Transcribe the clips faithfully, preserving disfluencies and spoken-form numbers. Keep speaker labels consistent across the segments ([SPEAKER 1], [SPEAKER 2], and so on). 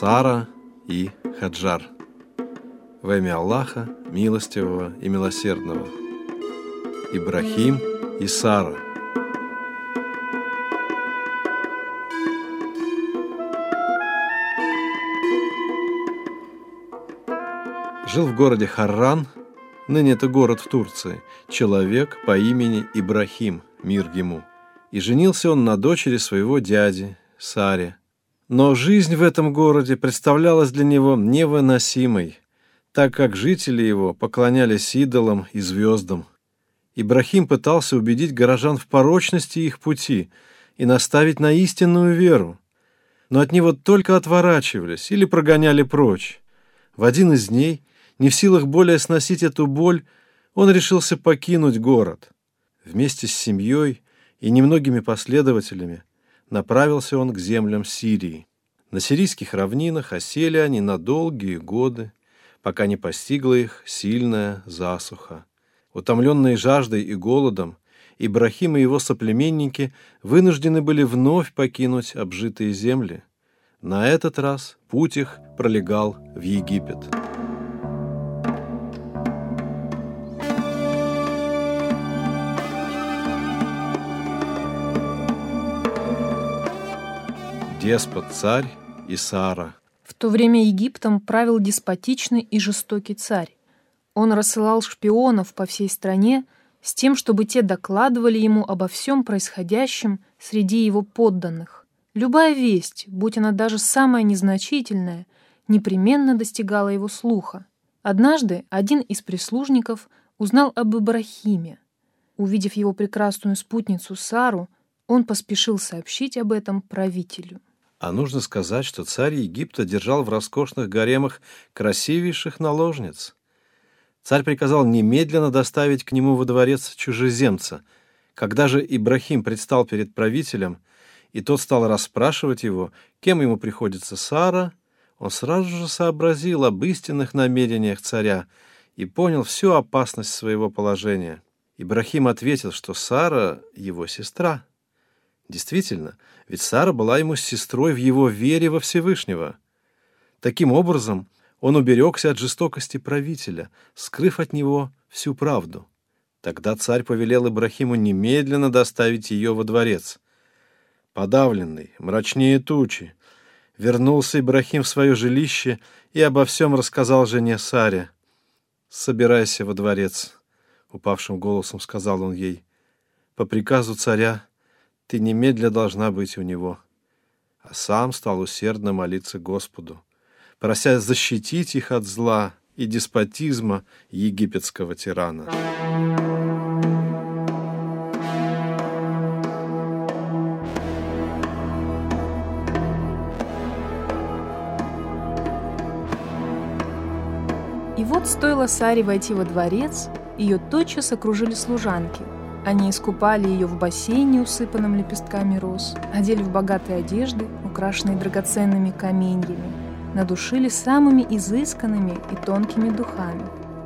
[SPEAKER 1] Сара и Хаджар. Во имя Аллаха, милостивого и милосердного. Ибрахим и Сара. Жил в городе Харран, ныне это город в Турции, человек по имени Ибрахим, мир ему. И женился он на дочери своего дяди, Саре. Но жизнь в этом городе представлялась для него невыносимой, так как жители его поклонялись идолам и звездам. Ибрахим пытался убедить горожан в порочности их пути и наставить на истинную веру, но от него только отворачивались или прогоняли прочь. В один из дней, не в силах более сносить эту боль, он решился покинуть город. Вместе с семьей и немногими последователями направился он к землям Сирии. На сирийских равнинах осели они на долгие годы, пока не постигла их сильная засуха. Утомленные жаждой и голодом, Ибрахим и его соплеменники вынуждены были вновь покинуть обжитые земли. На этот раз путь их пролегал в Египет. Деспот-царь и Сара.
[SPEAKER 2] В то время Египтом правил деспотичный и жестокий царь. Он рассылал шпионов по всей стране с тем, чтобы те докладывали ему обо всем происходящем среди его подданных. Любая весть, будь она даже самая незначительная, непременно достигала его слуха. Однажды один из прислужников узнал об Ибрахиме. Увидев его прекрасную спутницу Сару, он поспешил сообщить об этом правителю.
[SPEAKER 1] А нужно сказать, что царь Египта держал в роскошных гаремах красивейших наложниц. Царь приказал немедленно доставить к нему во дворец чужеземца. Когда же Ибрахим предстал перед правителем, и тот стал расспрашивать его, кем ему приходится Сара, он сразу же сообразил об истинных намерениях царя и понял всю опасность своего положения. Ибрахим ответил, что Сара — его сестра. Действительно, ведь Сара была ему сестрой в его вере во Всевышнего. Таким образом, он уберегся от жестокости правителя, скрыв от него всю правду. Тогда царь повелел Ибрахиму немедленно доставить ее во дворец. Подавленный, мрачнее тучи, вернулся Ибрахим в свое жилище и обо всем рассказал жене Саре. «Собирайся во дворец», — упавшим голосом сказал он ей. «По приказу царя ты немедля должна быть у него». А сам стал усердно молиться Господу, прося защитить их от зла и деспотизма египетского тирана.
[SPEAKER 2] И вот стоило Саре войти во дворец, ее тотчас окружили служанки. Они искупали ее в бассейне, усыпанном лепестками роз, одели в богатые одежды, украшенные драгоценными каменьями, надушили самыми изысканными и тонкими духами.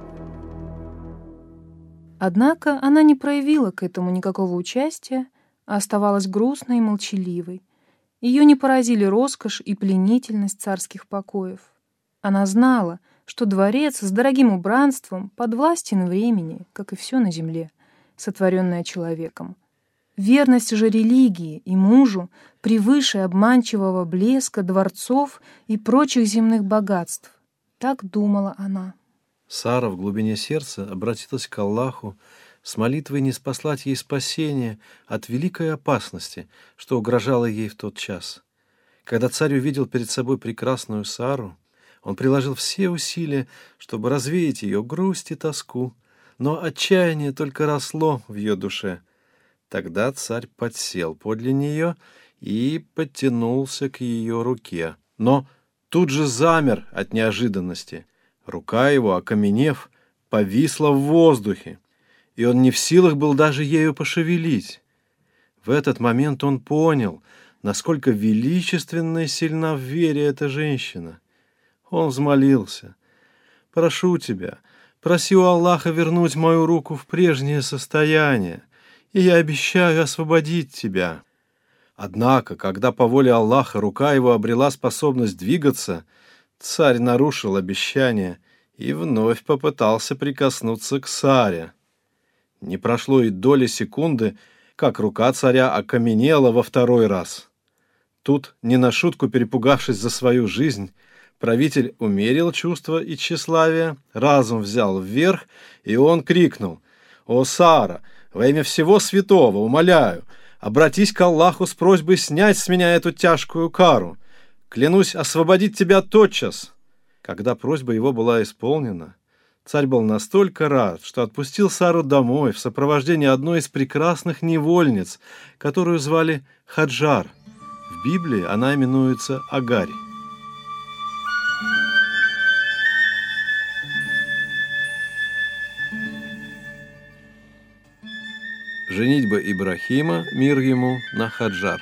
[SPEAKER 2] Однако она не проявила к этому никакого участия, а оставалась грустной и молчаливой. Ее не поразили роскошь и пленительность царских покоев. Она знала, что дворец с дорогим убранством подвластен времени, как и все на земле, сотворенное человеком. Верность же религии и мужу превыше обманчивого блеска дворцов и прочих земных богатств. Так думала она.
[SPEAKER 1] Сара в глубине сердца обратилась к Аллаху с молитвой не спаслать ей спасение от великой опасности, что угрожало ей в тот час. Когда царь увидел перед собой прекрасную Сару, он приложил все усилия, чтобы развеять ее грусть и тоску, но отчаяние только росло в ее душе. Тогда царь подсел подле нее и подтянулся к ее руке, но тут же замер от неожиданности. Рука его, окаменев, повисла в воздухе, и он не в силах был даже ею пошевелить. В этот момент он понял, насколько величественна и сильна в вере эта женщина. Он взмолился: «Прошу тебя, проси у Аллаха вернуть мою руку в прежнее состояние, и я обещаю освободить тебя». Однако, когда по воле Аллаха рука его обрела способность двигаться, царь нарушил обещание и вновь попытался прикоснуться к Саре. Не прошло и доли секунды, как рука царя окаменела во второй раз. Тут, не на шутку перепугавшись за свою жизнь, правитель умерил чувства и тщеславие, разум взял вверх, и он крикнул: «О, Сара, во имя всего святого, умоляю, обратись к Аллаху с просьбой снять с меня эту тяжкую кару. Клянусь освободить тебя тотчас». Когда просьба его была исполнена, царь был настолько рад, что отпустил Сару домой в сопровождении одной из прекрасных невольниц, которую звали Хаджар. В Библии она именуется Агарь. Женитьба Ибрахима, мир ему, на Хаджар.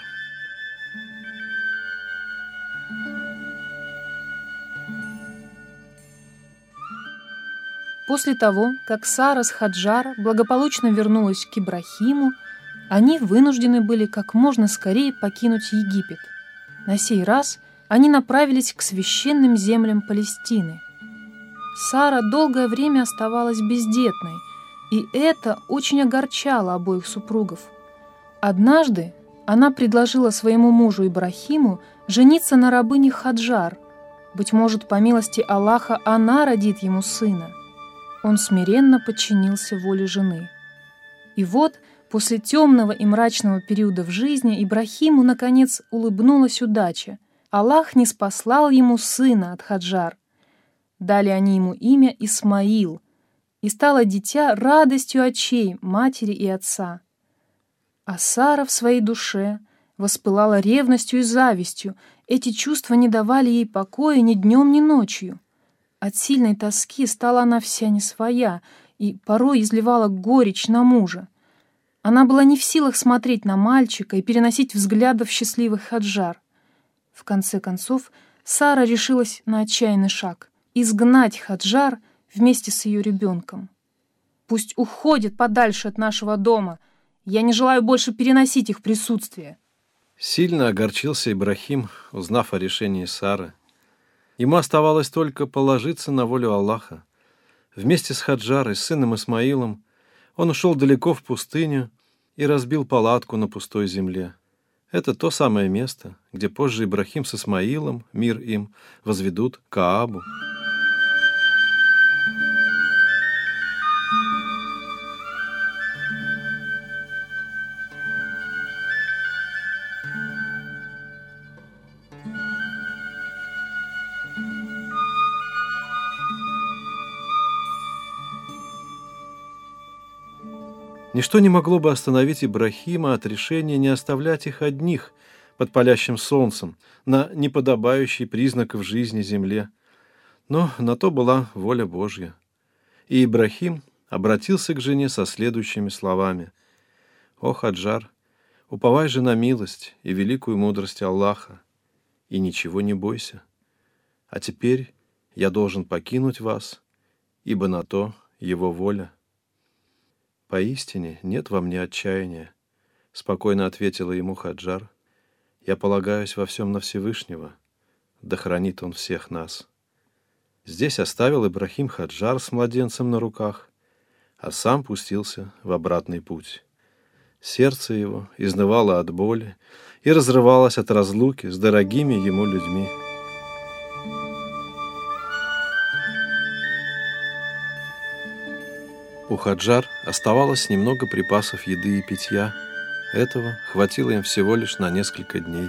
[SPEAKER 2] После того, как Сара с Хаджар благополучно вернулась к Ибрахиму, они вынуждены были как можно скорее покинуть Египет. На сей раз они направились к священным землям Палестины. Сара долгое время оставалась бездетной, и это очень огорчало обоих супругов. Однажды она предложила своему мужу Ибрахиму жениться на рабыне Хаджар. Быть может, по милости Аллаха, она родит ему сына. Он смиренно подчинился воле жены. И вот, после темного и мрачного периода в жизни, Ибрахиму, наконец, улыбнулась удача. Аллах ниспослал ему сына от Хаджар. Дали они ему имя Исмаил, и стало дитя радостью очей матери и отца. А Сара в своей душе воспылала ревностью и завистью. Эти чувства не давали ей покоя ни днем, ни ночью. От сильной тоски стала она вся не своя и порой изливала горечь на мужа. Она была не в силах смотреть на мальчика и переносить взглядов счастливых Хаджар. В конце концов, Сара решилась на отчаянный шаг — изгнать Хаджар вместе с ее ребенком. «Пусть уходит подальше от нашего дома. Я не желаю больше переносить их присутствие».
[SPEAKER 1] Сильно огорчился Ибрахим, узнав о решении Сары. Ему оставалось только положиться на волю Аллаха. Вместе с Хаджарой, с сыном Исмаилом, он ушел далеко в пустыню и разбил палатку на пустой земле. Это то самое место, где позже Ибрахим с Исмаилом, мир им, возведут Каабу. Ничто не могло бы остановить Ибрахима от решения не оставлять их одних под палящим солнцем на неподобающей признаков жизни земле. Но на то была воля Божья. И Ибрахим обратился к жене со следующими словами: «О, Хаджар, уповай же на милость и великую мудрость Аллаха, и ничего не бойся. А теперь я должен покинуть вас, ибо на то его воля». «Поистине нет во мне отчаяния», — спокойно ответила ему Хаджар. «Я полагаюсь во всем на Всевышнего, да хранит он всех нас». Здесь оставил Ибрахим Хаджар с младенцем на руках, а сам пустился в обратный путь. Сердце его изнывало от боли и разрывалось от разлуки с дорогими ему людьми. У Хаджар оставалось немного припасов еды и питья. Этого хватило им всего лишь на несколько дней.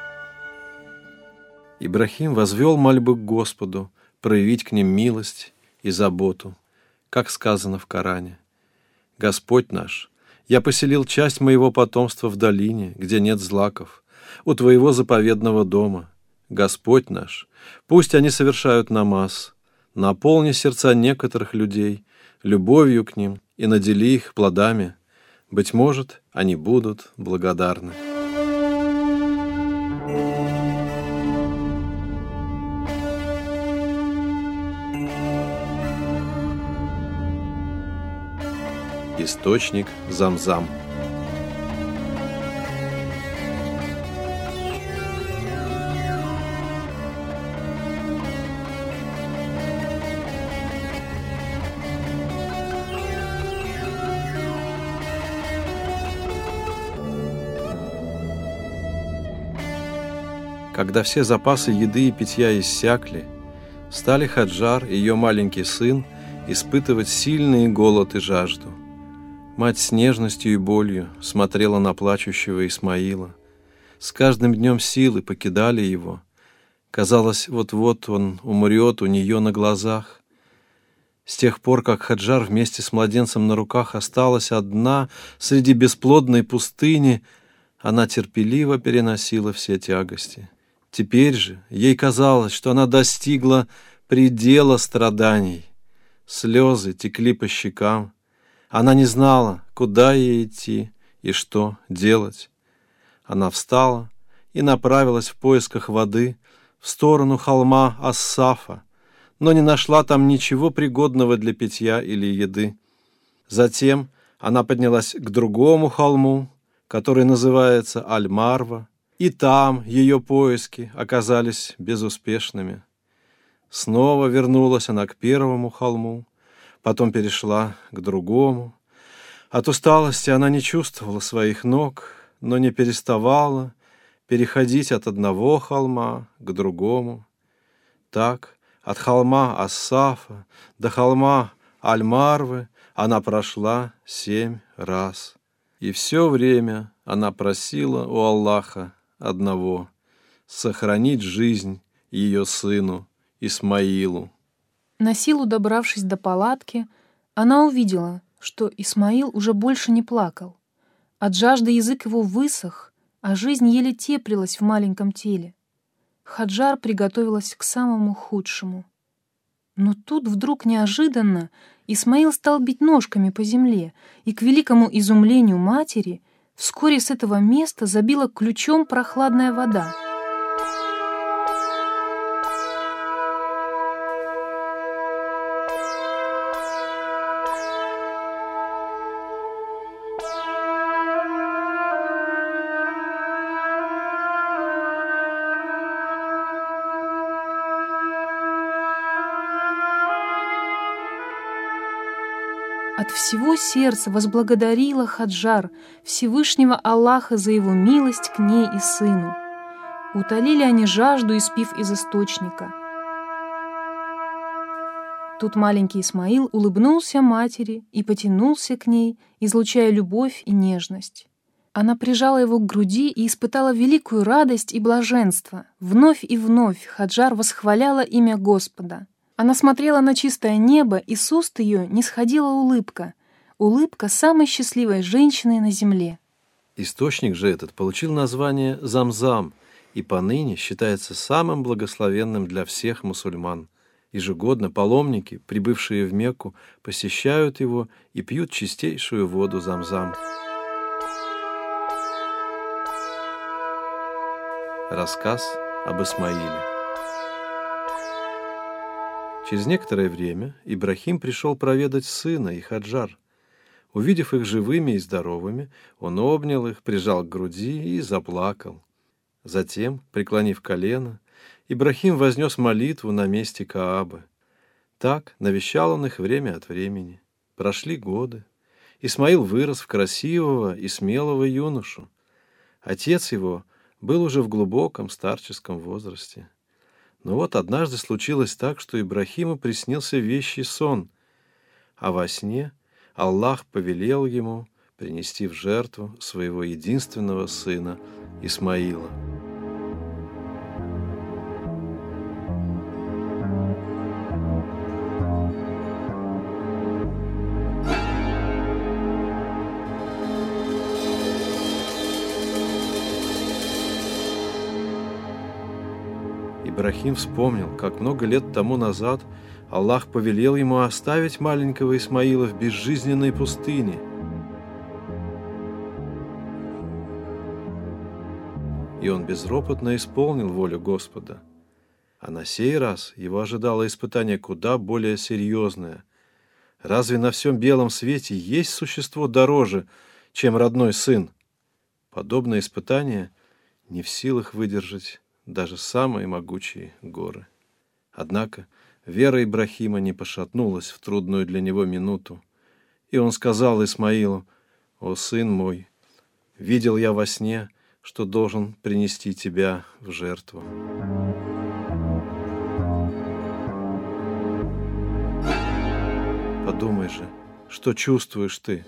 [SPEAKER 1] Ибрахим возвел мольбы к Господу проявить к ним милость и заботу, как сказано в Коране: «Господь наш, я поселил часть моего потомства в долине, где нет злаков, у Твоего заповедного дома. Господь наш, пусть они совершают намаз, наполни сердца некоторых людей любовью к ним и надели их плодами. Быть может, они будут благодарны». Источник Замзам. Когда все запасы еды и питья иссякли, стали Хаджар и ее маленький сын испытывать сильный голод и жажду. Мать с нежностью и болью смотрела на плачущего Исмаила. С каждым днем силы покидали его. Казалось, вот-вот он умрет у нее на глазах. С тех пор, как Хаджар вместе с младенцем на руках осталась одна среди бесплодной пустыни, она терпеливо переносила все тягости. Теперь же ей казалось, что она достигла предела страданий. Слезы текли по щекам. Она не знала, куда ей идти и что делать. Она встала и направилась в поисках воды в сторону холма Ас-Сафа, но не нашла там ничего пригодного для питья или еды. Затем она поднялась к другому холму, который называется Аль-Марва, и там ее поиски оказались безуспешными. Снова вернулась она к первому холму, потом перешла к другому. От усталости она не чувствовала своих ног, но не переставала переходить от одного холма к другому. Так, от холма Ас-Сафа до холма Аль-Марвы она прошла семь раз. И все время она просила у Аллаха одного — сохранить жизнь ее сыну Исмаилу.
[SPEAKER 2] На силу добравшись до палатки, она увидела, что Исмаил уже больше не плакал. От жажды язык его высох, а жизнь еле теплилась в маленьком теле. Хаджар приготовилась к самому худшему. Но тут вдруг неожиданно Исмаил стал бить ножками по земле, и, к великому изумлению матери, вскоре с этого места забила ключом прохладная вода. От всего сердца возблагодарила Хаджар Всевышнего Аллаха за его милость к ней и сыну. Утолили они жажду, испив из источника. Тут маленький Исмаил улыбнулся матери и потянулся к ней, излучая любовь и нежность. Она прижала его к груди и испытала великую радость и блаженство. Вновь и вновь Хаджар восхваляла имя Господа. Она смотрела на чистое небо, и с уст ее не сходила улыбка. Улыбка самой счастливой женщины на земле.
[SPEAKER 1] Источник же этот получил название Замзам и поныне считается самым благословенным для всех мусульман. Ежегодно паломники, прибывшие в Мекку, посещают его и пьют чистейшую воду Замзам. Рассказ об Исмаиле. Через некоторое время Ибрахим пришел проведать сына и Хаджар. Увидев их живыми и здоровыми, он обнял их, прижал к груди и заплакал. Затем, преклонив колено, Ибрахим вознес молитву на месте Каабы. Так навещал он их время от времени. Прошли годы. Исмаил вырос в красивого и смелого юношу. Отец его был уже в глубоком старческом возрасте. Но вот однажды случилось так, что Ибрахиму приснился вещий сон, а во сне Аллах повелел ему принести в жертву своего единственного сына Исмаила. Ибрахим вспомнил, как много лет тому назад Аллах повелел ему оставить маленького Исмаила в безжизненной пустыне. И он безропотно исполнил волю Господа. А на сей раз его ожидало испытание куда более серьезное. Разве на всем белом свете есть существо дороже, чем родной сын? Подобное испытание не в силах выдержать даже самые могучие горы. Однако вера Ибрахима не пошатнулась в трудную для него минуту, и он сказал Исмаилу: «О, сын мой, видел я во сне, что должен принести тебя в жертву. Подумай же, что чувствуешь ты?»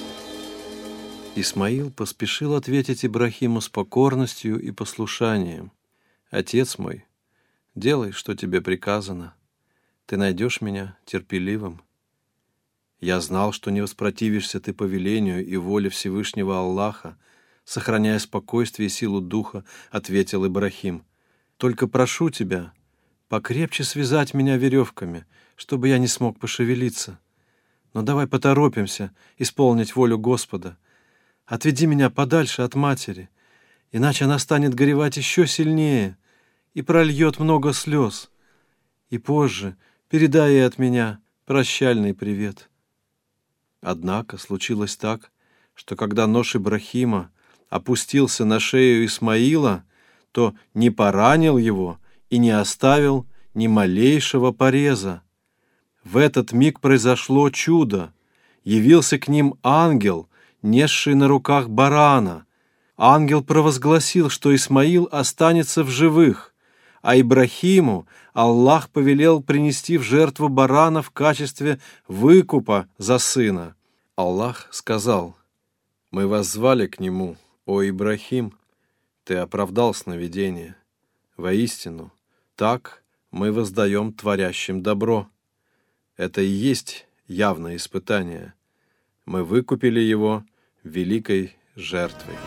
[SPEAKER 1] Исмаил поспешил ответить Ибрахиму с покорностью и послушанием: «Отец мой, делай, что тебе приказано. Ты найдешь меня терпеливым». «Я знал, что не воспротивишься ты повелению и воле Всевышнего Аллаха, сохраняя спокойствие и силу духа», — ответил Ибрахим. «Только прошу тебя покрепче связать меня веревками, чтобы я не смог пошевелиться. Но давай поторопимся исполнить волю Господа. Отведи меня подальше от матери, иначе она станет горевать еще сильнее и прольет много слез. И позже передай ей от меня прощальный привет». Однако случилось так, что когда нож Ибрахима опустился на шею Исмаила, то не поранил его и не оставил ни малейшего пореза. В этот миг произошло чудо. Явился к ним ангел, несший на руках барана. Ангел провозгласил, что Исмаил останется в живых, а Ибрахиму Аллах повелел принести в жертву барана в качестве выкупа за сына. Аллах сказал: «Мы воззвали к нему, о Ибрахим, ты оправдал сновидение. Воистину, так мы воздаем творящим добро. Это и есть явное испытание. Мы выкупили его великой жертвой».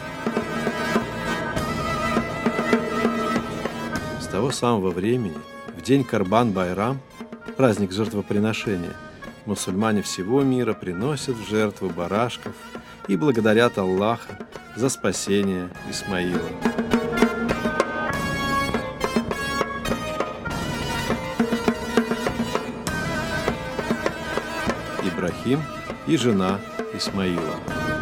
[SPEAKER 1] С того самого времени, в день Карбан-Байрам, праздник жертвоприношения, мусульмане всего мира приносят в жертву барашков и благодарят Аллаха за спасение Исмаила. Ибрахим и жена Исмаила.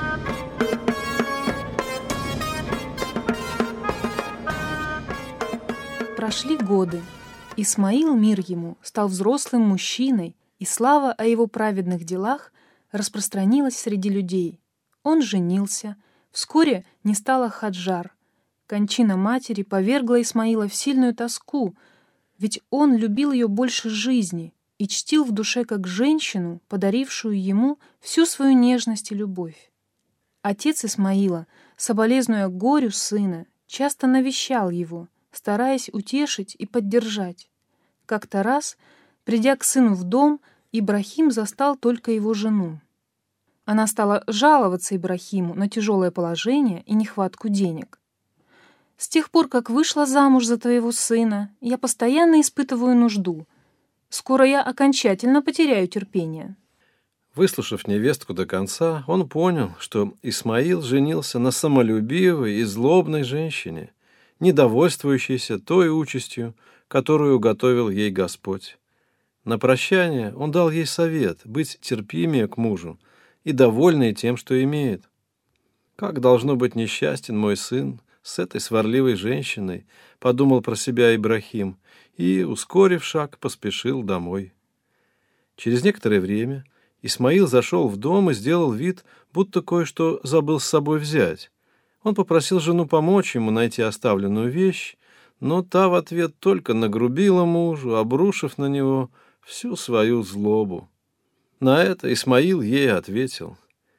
[SPEAKER 2] Прошли годы. Исмаил, мир ему, стал взрослым мужчиной, и слава о его праведных делах распространилась среди людей. Он женился. Вскоре не стало Хаджар. Кончина матери повергла Исмаила в сильную тоску, ведь он любил ее больше жизни и чтил в душе как женщину, подарившую ему всю свою нежность и любовь. Отец Исмаила, соболезнуя горю сына, часто навещал его, стараясь утешить и поддержать. Как-то раз, придя к сыну в дом, Ибрахим застал только его жену. Она стала жаловаться Ибрахиму на тяжелое положение и нехватку денег. «С тех пор, как вышла замуж за твоего сына, я постоянно испытываю нужду. Скоро я окончательно потеряю терпение».
[SPEAKER 1] Выслушав невестку до конца, он понял, что Исмаил женился на самолюбивой и злобной женщине, недовольствующейся той участью, которую готовил ей Господь. На прощание он дал ей совет быть терпимее к мужу и довольной тем, что имеет. «Как должно быть несчастен мой сын с этой сварливой женщиной», — подумал про себя Ибрахим и, ускорив шаг, поспешил домой. Через некоторое время Исмаил зашел в дом и сделал вид, будто кое-что забыл с собой взять. Он попросил жену помочь ему найти оставленную вещь, но та в ответ только нагрубила мужу, обрушив на него всю свою злобу. На это Исмаил ей ответил: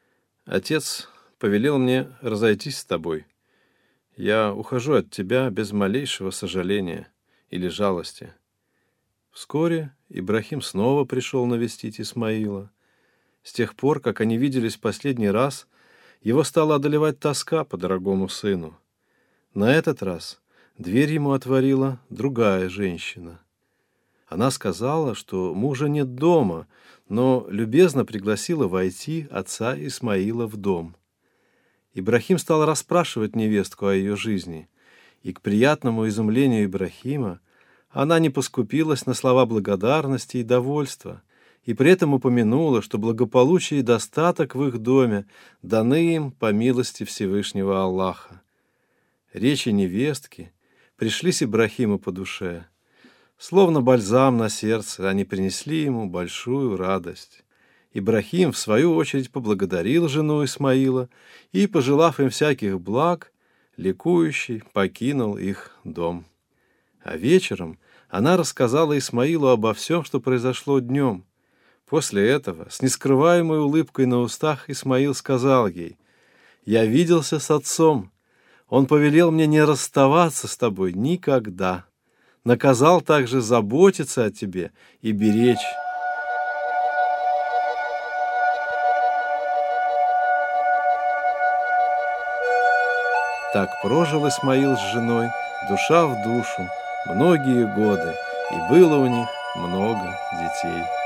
[SPEAKER 1] «Отец повелел мне разойтись с тобой. Я ухожу от тебя без малейшего сожаления или жалости». Вскоре Ибрахим снова пришел навестить Исмаила. С тех пор, как они виделись в последний раз, его стала одолевать тоска по дорогому сыну. На этот раз дверь ему отворила другая женщина. Она сказала, что мужа нет дома, но любезно пригласила войти отца Исмаила в дом. Ибрахим стал расспрашивать невестку о ее жизни, и к приятному изумлению Ибрахима она не поскупилась на слова благодарности и довольства, и при этом упомянула, что благополучие и достаток в их доме даны им по милости Всевышнего Аллаха. Речи невестки пришлись Ибрахиму по душе. Словно бальзам на сердце, они принесли ему большую радость. Ибрахим, в свою очередь, поблагодарил жену Исмаила и, пожелав им всяких благ, ликующий, покинул их дом. А вечером она рассказала Исмаилу обо всем, что произошло днем. После этого, с нескрываемой улыбкой на устах, Исмаил сказал ей: «Я виделся с отцом. Он повелел мне не расставаться с тобой никогда. Наказал также заботиться о тебе и беречь». Так прожил Исмаил с женой, душа в душу, многие годы, и было у них много детей.